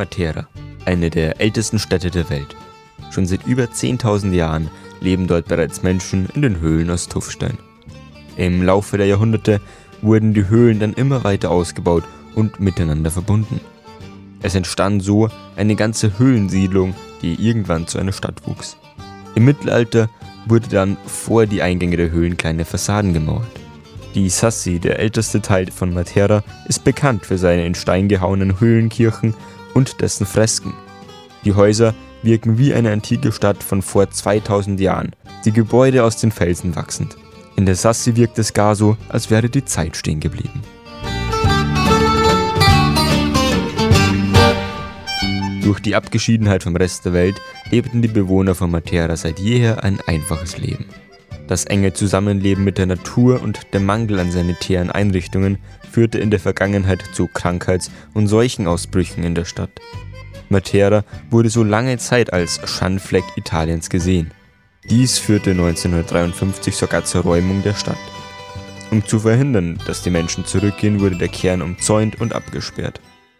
Matera, eine der ältesten Städte der Welt. Schon seit über 10.000 Jahren leben dort bereits Menschen in den Höhlen aus Tuffstein. Im Laufe der Jahrhunderte wurden die Höhlen dann immer weiter ausgebaut und miteinander verbunden. Es entstand so eine ganze Höhlensiedlung, die irgendwann zu einer Stadt wuchs. Im Mittelalter wurde dann vor die Eingänge der Höhlen kleine Fassaden gemauert. Die Sassi, der älteste Teil von Matera, ist bekannt für seine in Stein gehauenen Höhlenkirchen und dessen Fresken. Die Häuser wirken wie eine antike Stadt von vor 2000 Jahren, die Gebäude aus den Felsen wachsend. In der Sassi wirkt es gar so, als wäre die Zeit stehen geblieben. Durch die Abgeschiedenheit vom Rest der Welt lebten die Bewohner von Matera seit jeher ein einfaches Leben. Das enge Zusammenleben mit der Natur und der Mangel an sanitären Einrichtungen führte in der Vergangenheit zu Krankheits- und Seuchenausbrüchen in der Stadt. Matera wurde so lange Zeit als Schandfleck Italiens gesehen. Dies führte 1953 sogar zur Räumung der Stadt. Um zu verhindern, dass die Menschen zurückgehen, wurde der Kern umzäunt und abgesperrt.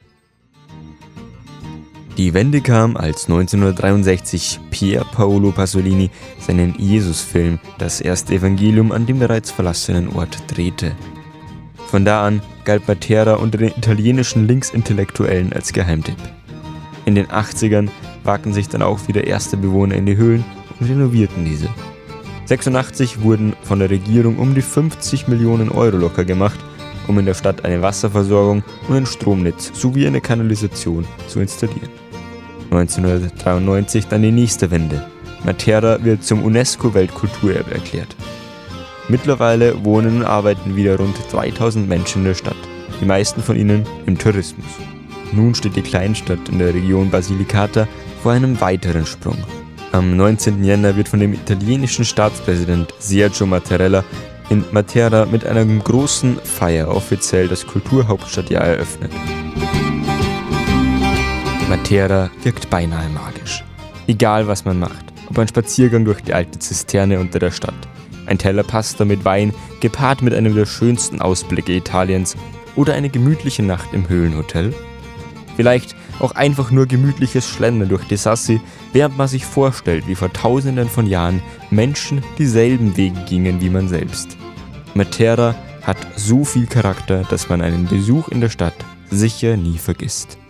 Die Wende kam, als 1963 Pier Paolo Pasolini seinen Jesus-Film Das erste Evangelium an dem bereits verlassenen Ort drehte. Von da an galt Matera unter den italienischen Linksintellektuellen als Geheimtipp. In den 80ern wagten sich dann auch wieder erste Bewohner in die Höhlen und renovierten diese. 1986 wurden von der Regierung um die 50 Millionen Euro locker gemacht, um in der Stadt eine Wasserversorgung und ein Stromnetz sowie eine Kanalisation zu installieren. 1993 dann die nächste Wende. Matera wird zum UNESCO-Weltkulturerbe erklärt. Mittlerweile wohnen und arbeiten wieder rund 3000 Menschen in der Stadt, die meisten von ihnen im Tourismus. Nun steht die Kleinstadt in der Region Basilicata vor einem weiteren Sprung. Am 19. Jänner wird von dem italienischen Staatspräsident Sergio Mattarella in Matera mit einer großen Feier offiziell das Kulturhauptstadtjahr eröffnet. Matera wirkt beinahe magisch. Egal was man macht, ob ein Spaziergang durch die alte Zisterne unter der Stadt, ein Teller Pasta mit Wein gepaart mit einem der schönsten Ausblicke Italiens oder eine gemütliche Nacht im Höhlenhotel. Vielleicht auch einfach nur gemütliches Schlendern durch die Sassi, während man sich vorstellt, wie vor Tausenden von Jahren Menschen dieselben Wege gingen wie man selbst. Matera hat so viel Charakter, dass man einen Besuch in der Stadt sicher nie vergisst.